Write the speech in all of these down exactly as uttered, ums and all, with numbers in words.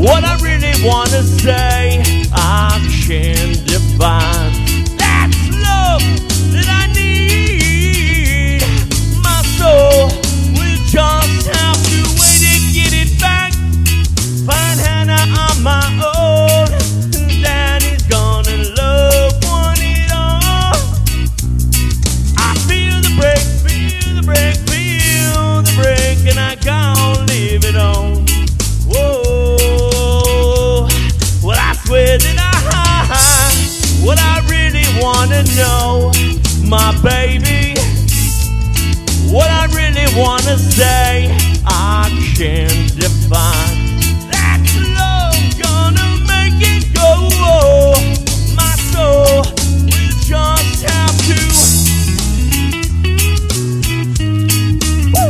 What I really wanna say, I can't define. That's love that I need. My soul will just have to wait and get it back. Find Hannah on my own. Daddy's gonna love one it all. I feel the break, feel the break, feel the break, and I can't leave it on. Whoa, well I swear that I, what I really wanna know, my baby, what I really wanna say, I can't define. That's love gonna make it go. My soul will just have to. Woo.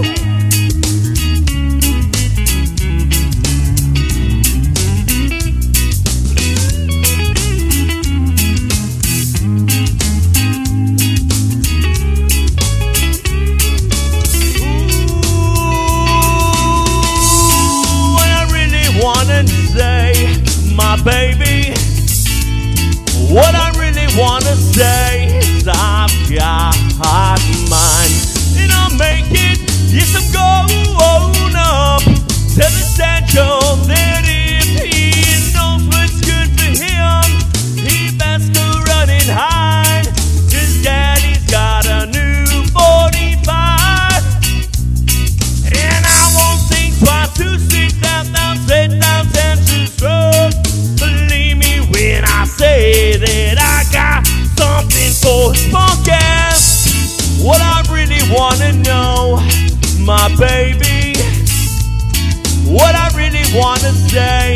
Say, my baby, what I really wanna say is I've got mine, and I'll make it. Yes, I'm going up to the central. That if he knows what's good for him, he best go run and hide. His daddy's got a new forty-five, and I won't think twice to sit down, down, sit down, down. Believe me when I say that I got something for his punk ass. What I really wanna know, my baby, what I really wanna say,